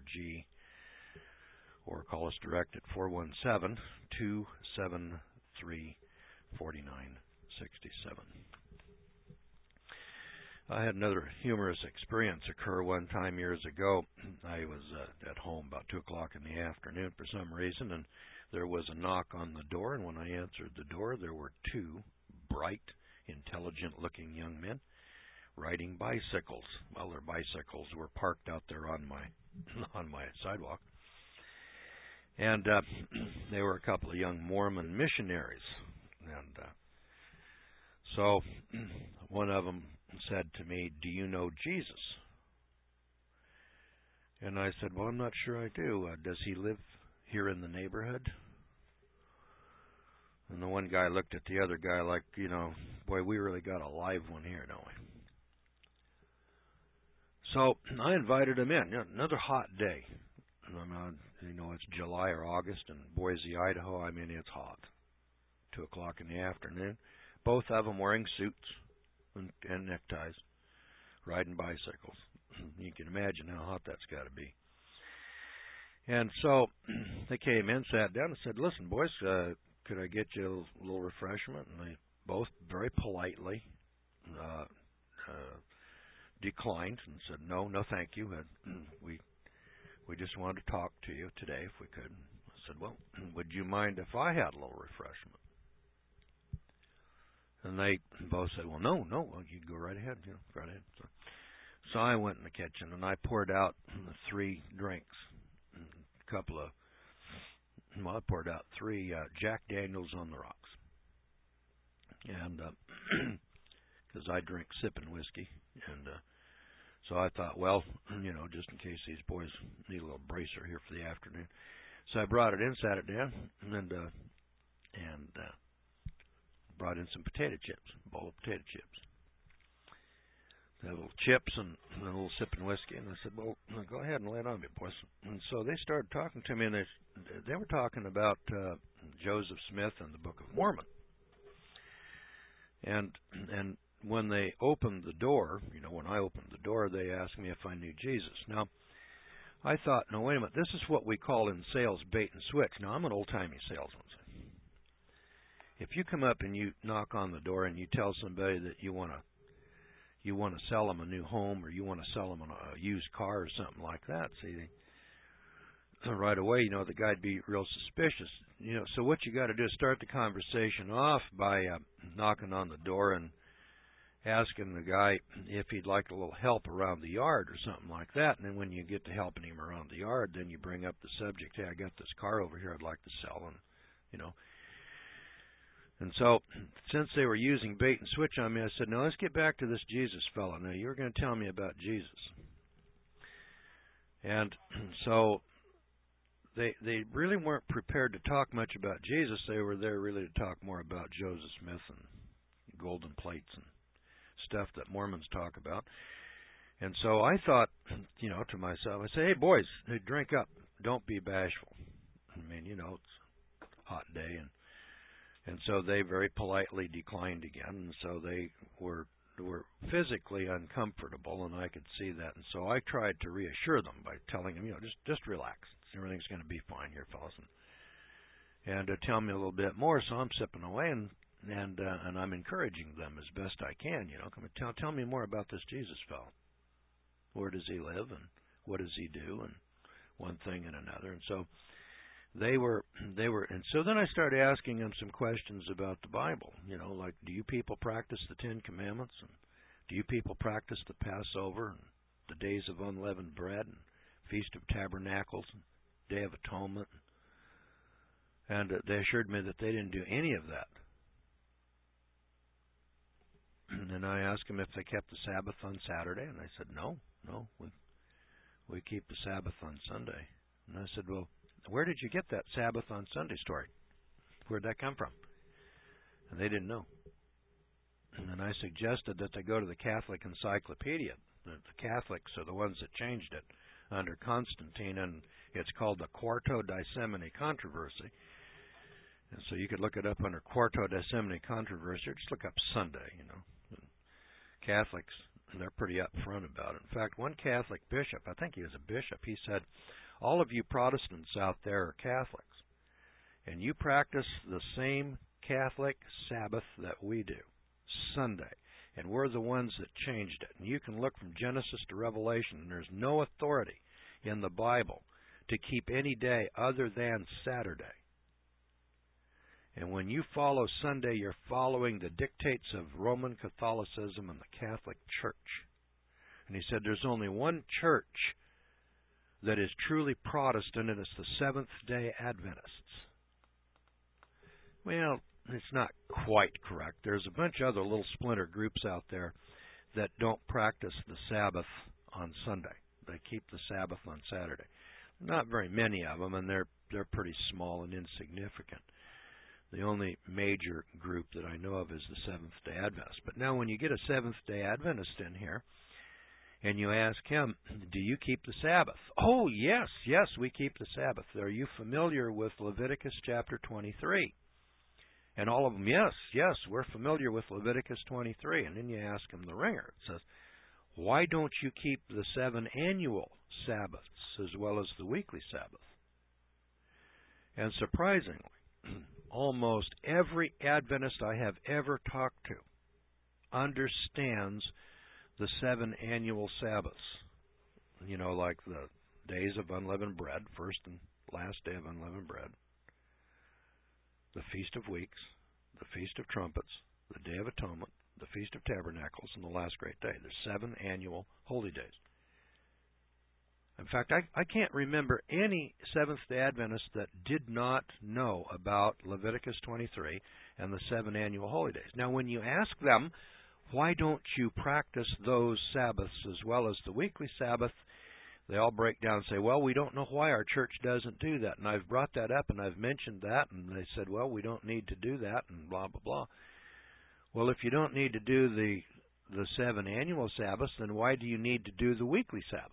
[SPEAKER 1] or call us direct at four one seven, two seven three, four nine six seven. I had another humorous experience occur one time years ago. I was uh, at home about two o'clock in the afternoon for some reason, and there was a knock on the door, and when I answered the door, there were two bright, intelligent-looking young men riding bicycles. Well, their bicycles were parked out there on my on my sidewalk. And uh, they were a couple of young Mormon missionaries. And uh, so one of them said to me, "Do you know Jesus?" And I said, "Well, I'm not sure I do. Uh, does he live here in the neighborhood?" And the one guy looked at the other guy like, you know, boy, we really got a live one here, don't we? So I invited him in. You know, another hot day. I'm not, you know, it's July or August in Boise, Idaho. I mean, it's hot. Two o'clock in the afternoon. Both of them wearing suits and, and neckties, riding bicycles. You can imagine how hot that's got to be. And so they came in, sat down, and said, "Listen, boys, uh, could I get you a little refreshment?" And they both very politely uh, uh, declined and said, "No, no, thank you. Uh, we we just wanted to talk to you today, if we could." I said, "Well, would you mind if I had a little refreshment?" And they both said, "Well, no, no, well, you go right ahead, you know, go right ahead." So, so I went in the kitchen and I poured out three drinks, a couple of, well, I poured out three uh, Jack Daniels on the rocks, and because uh, I drink sipping whiskey, and uh, so I thought, well, you know, just in case these boys need a little bracer here for the afternoon. So I brought it in, sat it down, and uh, and uh, brought in some potato chips, a bowl of potato chips. They had little chips and a little sipping whiskey, and I said, "Well, go ahead and lay it on me, boys." And so they started talking to me, and they they were talking about uh, Joseph Smith and the Book of Mormon. And and when they opened the door, you know, when I opened the door, they asked me if I knew Jesus. Now, I thought, no, wait a minute, this is what we call in sales bait and switch. Now, I'm an old-timey salesman. If you come up and you knock on the door and you tell somebody that you want to you want to sell them a new home, or you want to sell them a used car or something like that, see, they, right away, you know, the guy'd be real suspicious. You know, so what you got to do is start the conversation off by uh, knocking on the door and asking the guy if he'd like a little help around the yard or something like that. And then when you get to helping him around the yard, then you bring up the subject, "Hey, I got this car over here I'd like to sell," and, you know. And so, since they were using bait and switch on me, I said, "Now let's get back to this Jesus fellow. Now, you're going to tell me about Jesus." And so, they they really weren't prepared to talk much about Jesus. They were there really to talk more about Joseph Smith and golden plates and stuff that Mormons talk about. And so I thought, you know, to myself, I say, "Hey, boys, hey, drink up. Don't be bashful." I mean, you know, it's a hot day, and And so they very politely declined again. And so they were were physically uncomfortable, and I could see that. And so I tried to reassure them by telling them, you know, just just relax. Everything's going to be fine here, fellas. And, and uh, tell me a little bit more. So I'm sipping away, and and uh, and I'm encouraging them as best I can. You know, come and tell tell me more about this Jesus fellow. Where does he live, and what does he do, and one thing and another. And so they were they were, and so then I started asking them some questions about the Bible. You know, like, do you people practice the Ten Commandments, and do you people practice the Passover and the days of unleavened bread and Feast of Tabernacles and Day of Atonement? And uh, they assured me that they didn't do any of that. And I asked them if they kept the Sabbath on Saturday, and they said no, no, we we keep the Sabbath on Sunday. And I said, well, where did you get that Sabbath on Sunday story? Where'd that come from? And they didn't know. And I suggested that they go to the Catholic Encyclopedia. The Catholics are the ones that changed it under Constantine, and it's called the Quarto Decimini Controversy. And so you could look it up under Quarto Decimini Controversy, or just look up Sunday, you know. Catholics, they're pretty upfront about it. In fact, one Catholic bishop, I think he was a bishop, he said, all of you Protestants out there are Catholics, and you practice the same Catholic Sabbath that we do, Sunday, and we're the ones that changed it. And you can look from Genesis to Revelation, and there's no authority in the Bible to keep any day other than Saturday. And when you follow Sunday, you're following the dictates of Roman Catholicism and the Catholic Church. And he said there's only one church that is truly Protestant, and it's the Seventh-day Adventists. Well, it's not quite correct. There's a bunch of other little splinter groups out there that don't practice the Sabbath on Sunday. They keep the Sabbath on Saturday. Not very many of them, and they're they're pretty small and insignificant. The only major group that I know of is the Seventh-day Adventist. But now when you get a Seventh-day Adventist in here, and you ask him, do you keep the Sabbath? Oh, yes, yes, we keep the Sabbath. Are you familiar with Leviticus chapter twenty-three? And all of them, yes, yes, we're familiar with Leviticus twenty-three. And then you ask them the ringer. It says, why don't you keep the seven annual Sabbaths as well as the weekly Sabbath? And surprisingly, almost every Adventist I have ever talked to understands the seven annual Sabbaths. You know, like the days of unleavened bread, first and last day of unleavened bread, the Feast of Weeks, the Feast of Trumpets, the Day of Atonement, the Feast of Tabernacles, and the last great day. There's seven annual holy days. In fact, I, I can't remember any Seventh-day Adventist that did not know about Leviticus twenty-three and the seven annual holy days. Now, when you ask them, why don't you practice those Sabbaths as well as the weekly Sabbath, they all break down and say, well, we don't know why our church doesn't do that. And I've brought that up and I've mentioned that, and they said, well, we don't need to do that, and blah, blah, blah. Well, if you don't need to do the the seven annual Sabbaths, then why do you need to do the weekly Sabbath?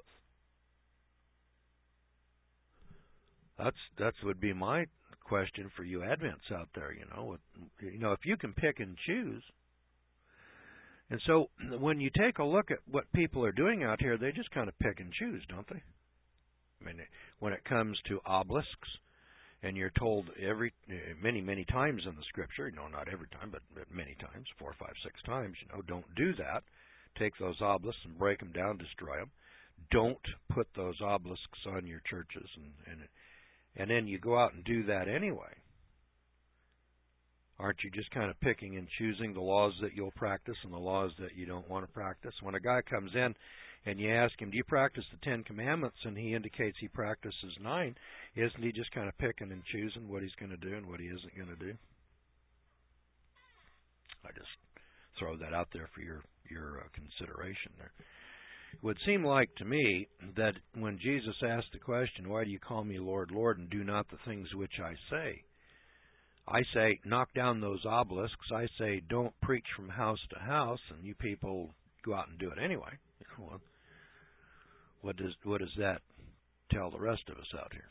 [SPEAKER 1] That's that would be my question for you Advents out there. You know, you know, if you can pick and choose. And so when you take a look at what people are doing out here, they just kind of pick and choose, don't they? I mean, when it comes to obelisks, and you're told every many, many times in the Scripture, you know, not every time, but many times, four, five, six times, you know, don't do that. Take those obelisks and break them down, destroy them. Don't put those obelisks on your churches, and and, and then you go out and do that anyway. Aren't you just kind of picking and choosing the laws that you'll practice and the laws that you don't want to practice? When a guy comes in and you ask him, do you practice the Ten Commandments, and he indicates he practices nine, isn't he just kind of picking and choosing what he's going to do and what he isn't going to do? I just throw that out there for your, your uh, consideration there. It would seem like to me that when Jesus asked the question, why do you call me Lord, Lord, and do not the things which I say? I say, knock down those obelisks. I say, don't preach from house to house, and you people go out and do it anyway. You know, what does what does that tell the rest of us out here?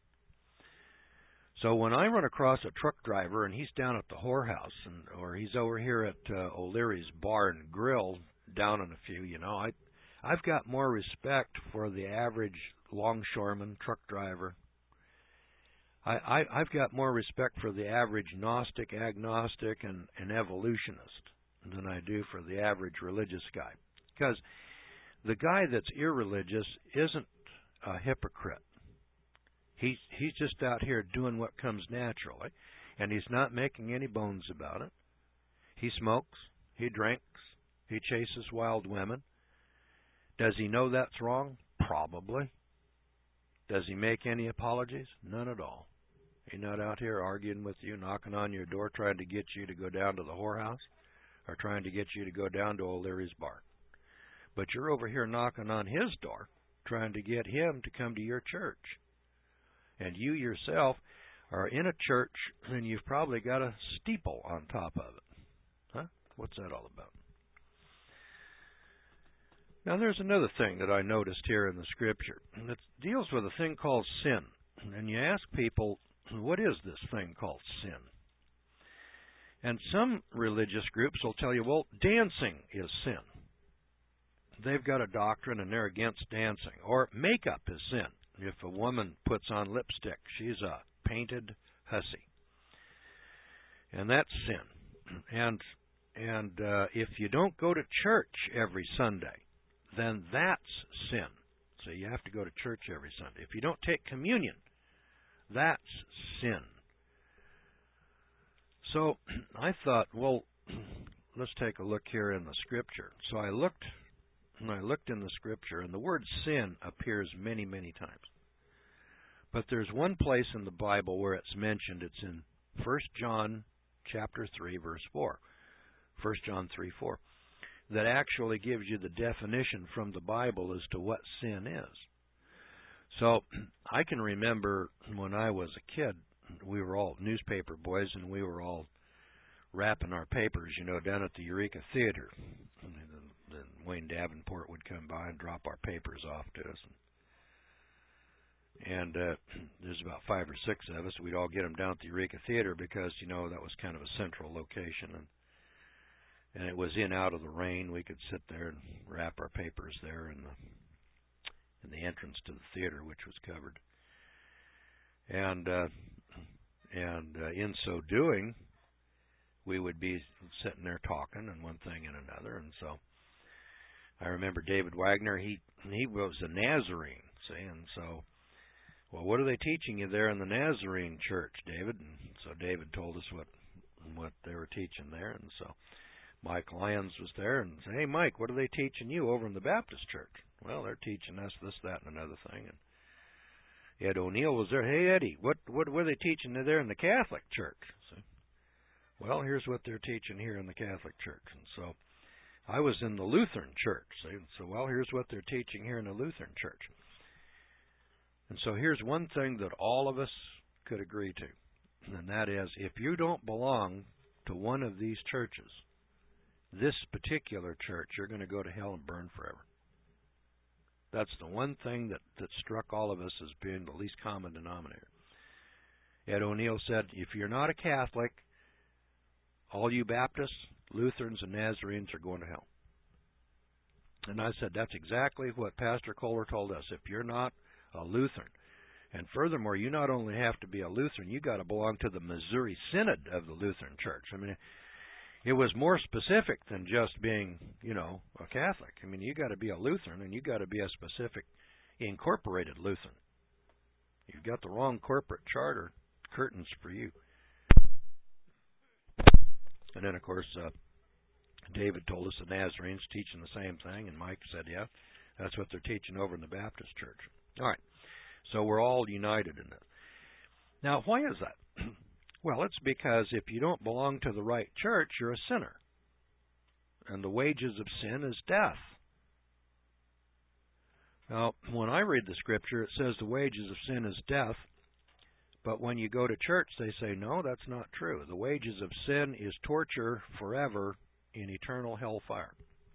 [SPEAKER 1] So when I run across a truck driver and he's down at the whorehouse, and or he's over here at uh, O'Leary's Bar and Grill
[SPEAKER 2] down on a few. You know, I, I've got more respect for the average longshoreman, truck driver. I, I, I've got more respect for the average Gnostic, agnostic, and, and evolutionist than I do for the average religious guy. Because the guy that's irreligious isn't a hypocrite. He's, he's just out here doing what comes naturally, and he's not making any bones about it. He smokes, he drinks, he chases wild women. Does he know that's wrong? Probably. Does he make any apologies? None at all. He's not out here arguing with you, knocking on your door, trying to get you to go down to the whorehouse or trying to get you to go down to O'Leary's bar. But you're over here knocking on his door, trying to get him to come to your church. And you yourself are in a church, and you've probably got a steeple on top of it. Huh? What's that all about? Now, there's another thing that I noticed here in the Scripture that deals with a thing called sin. And you ask people, what is this thing called sin? And some religious groups will tell you, well, dancing is sin. They've got a doctrine and they're against dancing. Or makeup is sin. If a woman puts on lipstick, she's a painted hussy. And that's sin. And and uh, if you don't go to church every Sunday, then that's sin. So you have to go to church every Sunday. If you don't take communion, that's sin. So I thought, well, let's take a look here in the Scripture. So I looked, and I looked in the Scripture, and the word sin appears many, many times. But there's one place in the Bible where it's mentioned. It's in First John chapter three, verse four. First John three, four. That actually gives you the definition from the Bible as to what sin is. So I can remember when I was a kid, we were all newspaper boys, and we were all wrapping our papers, you know, down at the Eureka Theater. And then Wayne Davenport would come by and drop our papers off to us. And uh, there's about five or six of us. We'd all get them down at the Eureka Theater because, you know, that was kind of a central location. And and it was in out of the rain. We could sit there and wrap our papers there in the in the entrance to the theater, which was covered. And uh, and uh, in so doing, we would be sitting there talking and one thing and another. And so I remember David Wagner. He he was a Nazarene, see, and so. Well, what are they teaching you there in the Nazarene church, David? And so David told us what what they were teaching there. And so Mike Lyons was there and said, hey, Mike, what are they teaching you over in the Baptist church? Well, they're teaching us this, that, and another thing. And Ed O'Neill was there. Hey, Eddie, what what were they teaching you there in the Catholic church? So, well, here's what they're teaching here in the Catholic church. And so I was in the Lutheran church. See? So, well, here's what they're teaching here in the Lutheran church. And so here's one thing that all of us could agree to, and that is if you don't belong to one of these churches, this particular church, you're going to go to hell and burn forever. That's the one thing that, that struck all of us as being the least common denominator. Ed O'Neill said, if you're not a Catholic, all you Baptists, Lutherans, and Nazarenes are going to hell. And I said, that's exactly what Pastor Kohler told us. If you're not a Lutheran. And furthermore, you not only have to be a Lutheran, you got to belong to the Missouri Synod of the Lutheran Church. I mean, it was more specific than just being, you know, a Catholic. I mean, you got to be a Lutheran, and you got to be a specific incorporated Lutheran. You've got the wrong corporate charter, curtains for you. And then, of course, uh, David told us the Nazarenes teaching the same thing, and Mike said, yeah, that's what they're teaching over in the Baptist church. All right, so we're all united in it. Now, why is that? Well, it's because if you don't belong to the right church, you're a sinner. And the wages of sin is death. Now, when I read the Scripture, it says the wages of sin is death. But when you go to church, they say, no, that's not true. The wages of sin is torture forever in eternal hellfire.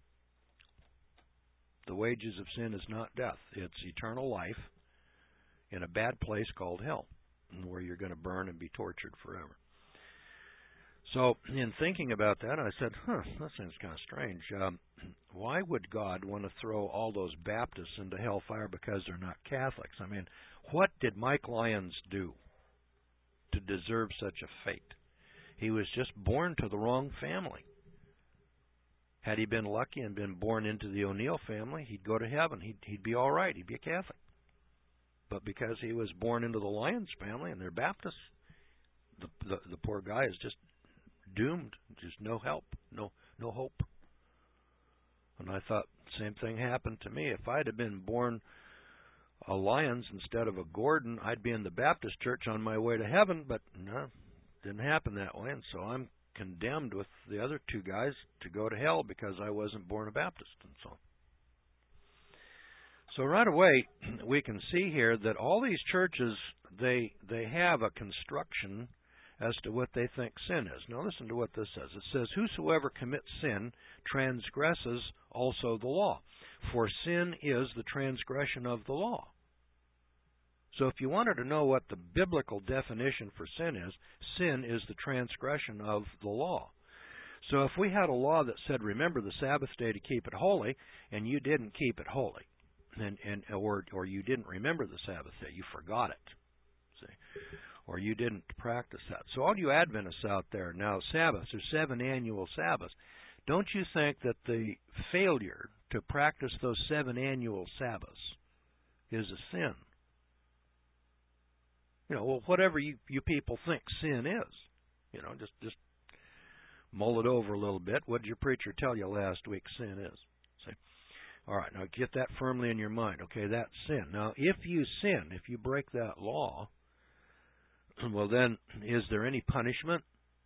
[SPEAKER 2] The wages of sin is not death. It's eternal life in a bad place called hell, where you're going to burn and be tortured forever. So in thinking about that, I said, huh, that seems kind of strange. Um, why would God want to throw all those Baptists into hellfire because they're not Catholics? I mean, what did Mike Lyons do to deserve such a fate? He was just born to the wrong family. Had he been lucky and been born into the O'Neill family, he'd go to heaven. He'd, he'd be all right. He'd be a Catholic. But because he was born into the Lyons family and they're Baptists, the, the, the poor guy is just doomed. Just no help, no no hope. And I thought, same thing happened to me. If I'd have been born a Lyons instead of a Gordon, I'd be in the Baptist church on my way to heaven, but no, didn't happen that way, and so I'm condemned with the other two guys to go to hell because I wasn't born a Baptist, and so on. So right away, we can see here that all these churches, they they have a construction as to what they think sin is. Now listen to what this says. It says, whosoever commits sin transgresses also the law, for sin is the transgression of the law. So if you wanted to know what the biblical definition for sin is, sin is the transgression of the law. So if we had a law that said, remember the Sabbath day to keep it holy, and you didn't keep it holy, and, and or or you didn't remember the Sabbath day, you forgot it, see, or you didn't practice that. So all you Adventists out there now, Sabbaths, there's seven annual Sabbaths. Don't you think that the failure to practice those seven annual Sabbaths is a sin? You know, well, whatever you, you people think sin is, you know, just just mull it over a little bit. What did your preacher tell you last week sin is? See? All right, now get that firmly in your mind. Okay, that's sin. Now, if you sin, if you break that law, well then, is there any punishment?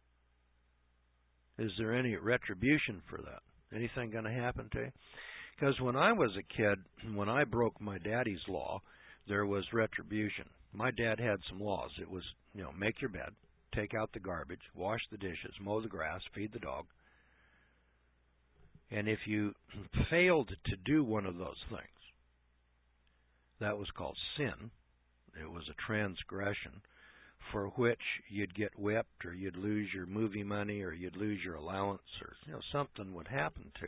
[SPEAKER 2] Is there any retribution for that? Anything going to happen to you? Because when I was a kid, when I broke my daddy's law, there was retribution. My dad had some laws. It was, you know, make your bed, take out the garbage, wash the dishes, mow the grass, feed the dog. And if you failed to do one of those things, that was called sin. It was a transgression for which you'd get whipped, or you'd lose your movie money, or you'd lose your allowance, or you know, something would happen to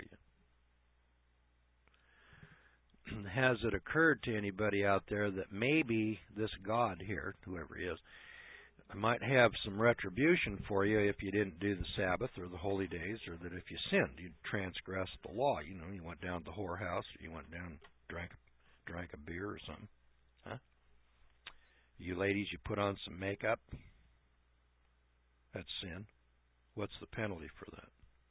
[SPEAKER 2] you. Has it occurred to anybody out there that maybe this God here, whoever he is, might have some retribution for you if you didn't do the Sabbath or the holy days, or that if you sinned, you transgressed the law? You know, you went down to the whorehouse, or you went down and drank, drank a beer or something. Huh? You ladies, you put on some makeup. That's sin. What's the penalty for that?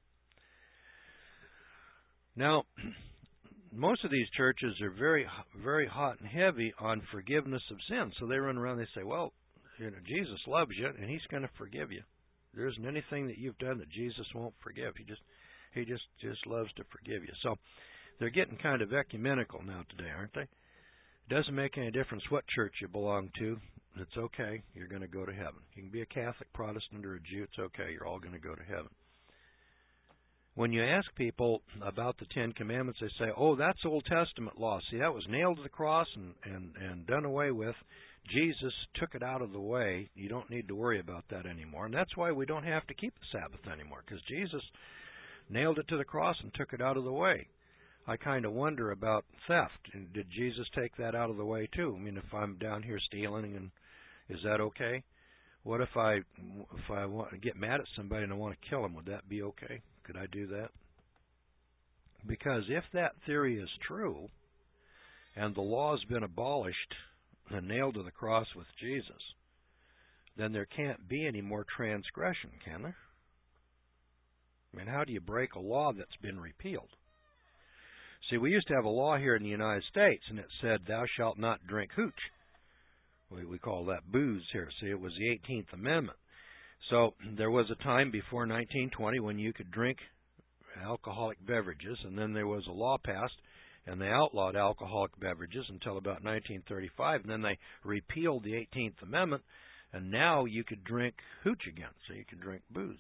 [SPEAKER 2] Now, most of these churches are very, very hot and heavy on forgiveness of sin. So they run around and they say, well, you know, Jesus loves you and he's going to forgive you. There isn't anything that you've done that Jesus won't forgive. He just he just, just loves to forgive you. So they're getting kind of ecumenical now today, aren't they? It doesn't make any difference what church you belong to. It's okay. You're going to go to heaven. You can be a Catholic, Protestant, or a Jew. It's okay. You're all going to go to heaven. When you ask people about the Ten Commandments, they say, oh, that's Old Testament law. See, that was nailed to the cross and, and, and done away with. Jesus took it out of the way. You don't need to worry about that anymore. And that's why we don't have to keep the Sabbath anymore, because Jesus nailed it to the cross and took it out of the way. I kind of wonder about theft. And did Jesus take that out of the way too? I mean, if I'm down here stealing, and is that okay? What if I if I want to get mad at somebody and I want to kill them? Would that be okay? Could I do that? Because if that theory is true, and the law has been abolished and nailed to the cross with Jesus, then there can't be any more transgression, can there? I mean, how do you break a law that's been repealed? See, we used to have a law here in the United States, and it said, thou shalt not drink hooch. We, we call that booze here. See, it was the eighteenth Amendment. So there was a time before nineteen twenty when you could drink alcoholic beverages, and then there was a law passed, and they outlawed alcoholic beverages until about nineteen thirty-five, and then they repealed the eighteenth Amendment, and now you could drink hooch again, so you could drink booze.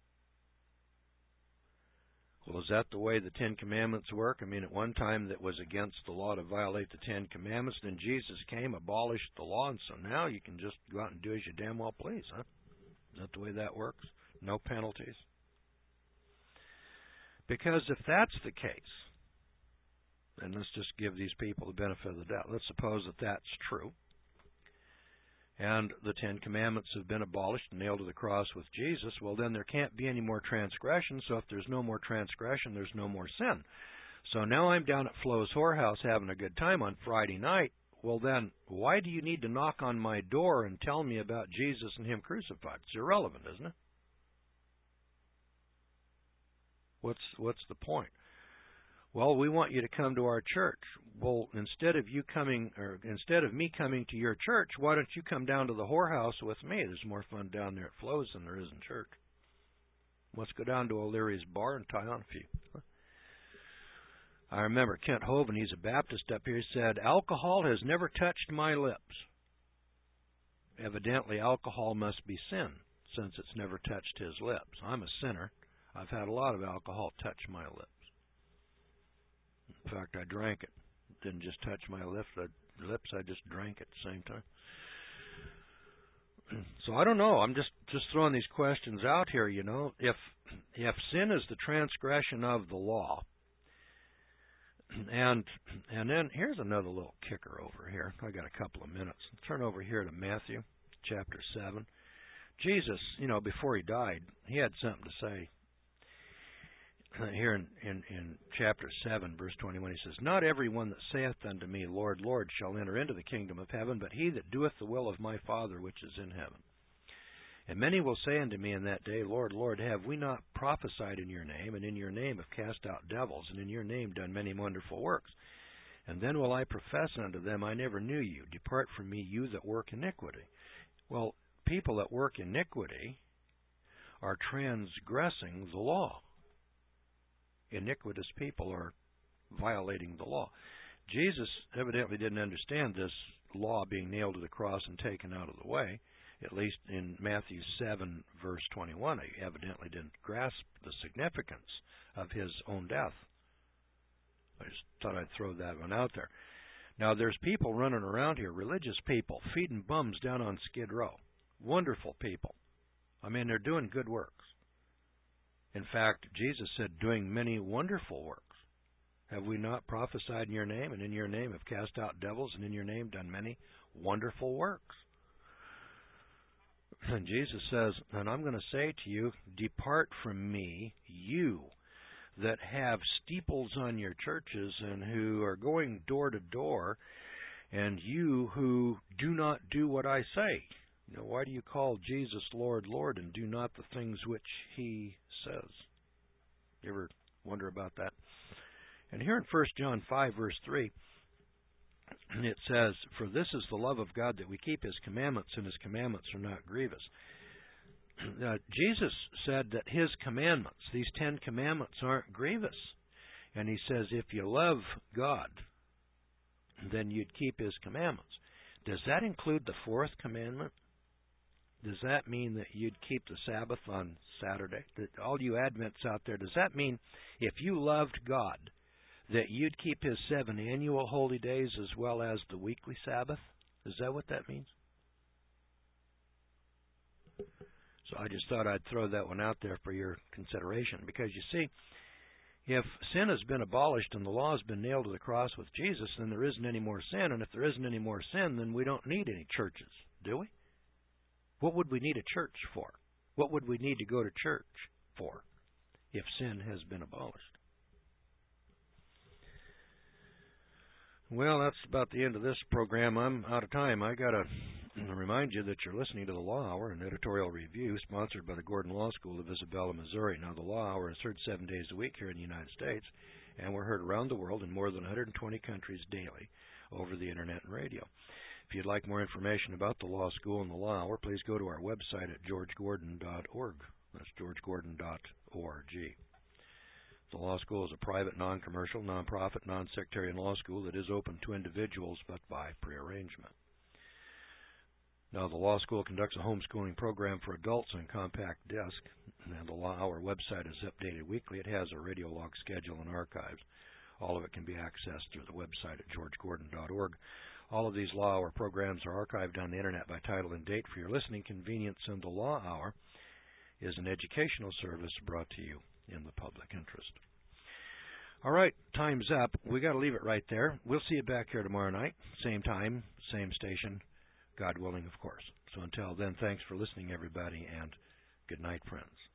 [SPEAKER 2] Well, is that the way the Ten Commandments work? I mean, at one time that was against the law to violate the Ten Commandments. Then Jesus came, abolished the law, and so now you can just go out and do as you damn well please, huh? Is that the way that works? no penalties? Because if that's the case, and let's just give these people the benefit of the doubt. Let's suppose that that's true, and the Ten Commandments have been abolished and nailed to the cross with Jesus. Well, then there can't be any more transgression. So if there's no more transgression, there's no more sin. So now I'm down at Flo's Whorehouse having a good time on Friday night. Well, then why do you need to knock on my door and tell me about Jesus and Him crucified? It's irrelevant, isn't it? What's what's the point? Well, we want you to come to our church. Well, instead of you coming, or instead of me coming to your church, why don't you come down to the whorehouse with me? There's more fun down there at Flo's than there is in church. Let's go down to O'Leary's bar and tie on a few. I remember Kent Hovind, he's a Baptist up here, said, alcohol has never touched my lips. Evidently, alcohol must be sin, since it's never touched his lips. I'm a sinner. I've had a lot of alcohol touch my lips. In fact, I drank it. It didn't just touch my lips, I, lips, I just drank it at the same time. So I don't know. I'm just, just throwing these questions out here, you know. If if sin is the transgression of the law, and and then here's another little kicker over here. I got a couple of minutes. Turn over here to Matthew chapter seven. Jesus, you know, before He died, He had something to say. Here in, in, in chapter seven, verse twenty-one, He says, not every one that saith unto me, Lord, Lord, shall enter into the kingdom of heaven, but he that doeth the will of my Father which is in heaven. And many will say unto me in that day, Lord, Lord, have we not prophesied in your name, and in your name have cast out devils, and in your name done many wonderful works? And then will I profess unto them, I never knew you. Depart from me, you that work iniquity. Well, people that work iniquity are transgressing the law. Iniquitous people are violating the law. Jesus evidently didn't understand this law being nailed to the cross and taken out of the way. At least in Matthew seven, verse twenty-one, he evidently didn't grasp the significance of His own death. I just thought I'd throw that one out there. Now, there's people running around here, religious people, feeding bums down on Skid Row. Wonderful people. I mean, they're doing good works. In fact, Jesus said, doing many wonderful works. Have we not prophesied in your name, and in your name have cast out devils, and in your name done many wonderful works? And Jesus says, and I'm going to say to you, depart from me, you that have steeples on your churches and who are going door to door, and you who do not do what I say. You know, why do you call Jesus Lord, Lord, and do not the things which He says? You ever wonder about that? And here in First John five, verse three, it says, for this is the love of God, that we keep His commandments, and His commandments are not grievous. Uh, Jesus said that His commandments, these Ten Commandments, aren't grievous. And He says, if you love God, then you'd keep His commandments. Does that include the fourth commandment? Does that mean that you'd keep the Sabbath on Saturday? That all you Advents out there, does that mean if you loved God, that you'd keep His seven annual holy days as well as the weekly Sabbath? Is that what that means? So I just thought I'd throw that one out there for your consideration. Because you see, if sin has been abolished and the law has been nailed to the cross with Jesus, then there isn't any more sin. And if there isn't any more sin, then we don't need any churches, do we? What would we need a church for? What would we need to go to church for if sin has been abolished? Well, that's about the end of this program. I'm out of time. I got to remind you that you're listening to the Law Hour, an editorial review sponsored by the Gordon Law School of Isabella, Missouri. Now, the Law Hour is heard seven days a week here in the United States, and we're heard around the world in more than one hundred twenty countries daily over the Internet and radio. If you'd like more information about the Law School and the Law Hour, please go to our website at george gordon dot org. That's george gordon dot org. The Law School is a private, non-commercial, non-profit, non-sectarian law school that is open to individuals but by prearrangement. Now, the Law School conducts a homeschooling program for adults on compact disc, and the Law Hour website is updated weekly. It has a radio log schedule and archives. All of it can be accessed through the website at george gordon dot org. All of these Law Hour programs are archived on the Internet by title and date for your listening convenience, and the Law Hour is an educational service brought to you in the public interest. All right, time's up. We got to leave it right there. We'll see you back here tomorrow night, same time, same station, God willing, of course. So until then, thanks for listening, everybody, and good night, friends.